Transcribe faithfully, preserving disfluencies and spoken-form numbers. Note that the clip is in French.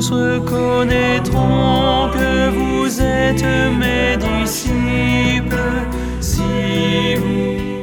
tous reconnaîtront que vous êtes mes disciples si vous